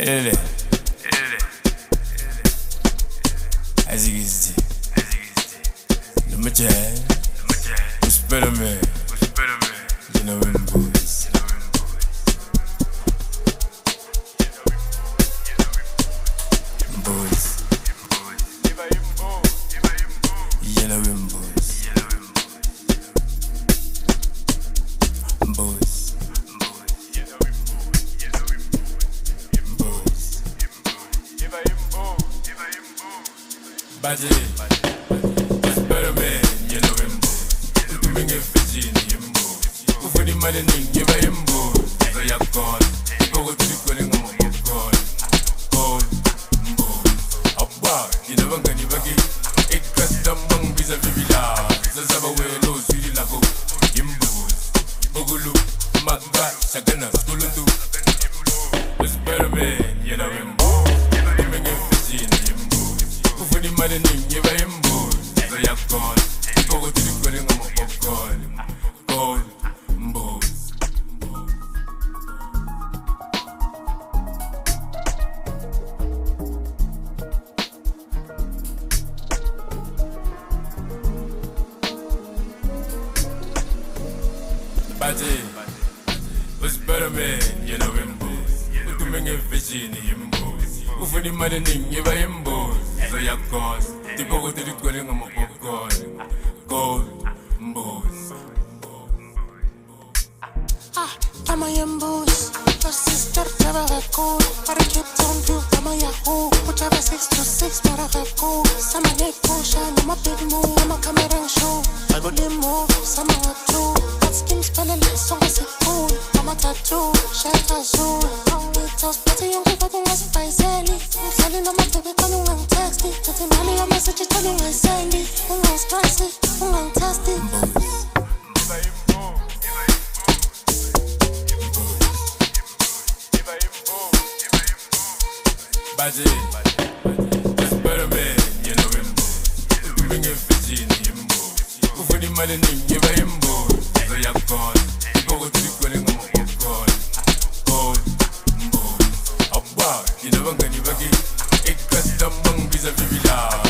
Elele. Azigizdi. Lumajay. Uspelame. You know him boys. Boys. You know him boys. Boys. Baje, Spider-Man, you know him boy. You bring a fish in him boy. Who for the money, give him boy. So you're gone. Go to the calling on my God. God, boy. A bar, you know I'm gonna bagi. It cuts the mung visa vivila. The Zabawe knows you like him boy. Bogulu, Magda, Sagana, Skulutu. Spider-Man, you know him boy. You bring a fish in him boy. Who for the money, give him boy. So you're gone. Go to the calling on my God. God, boy. Baje, was better man, you know him boys. Who to make a fish in him boys. Who for the money, give him boys. So you're gone. The go to the calling on my God. God, boys. I'm a young boss. Your sister never got cool. But I kept on you, I'm a Yahoo. Whichever 626, but I got cool. Some of that potion, I'm a big move. I'm a camera show. I go limo, some of that too. That skin spelling like song is it cool. I'm a tattoo, shelter zoo. It was better young people who wasn't by Sally. I'm selling on my baby, calling on texting. Getting money on message, telling my Sandy. I'm not stressing, I'm not testing. Baje, Spider-Man, you know him boy. You bring a fish in him boy. Who for the money, give him boy. So you're gone. Go to the calling on my God. God, boy. A bar, you know I'm gonna bagi. It cuts the mung visa vivila.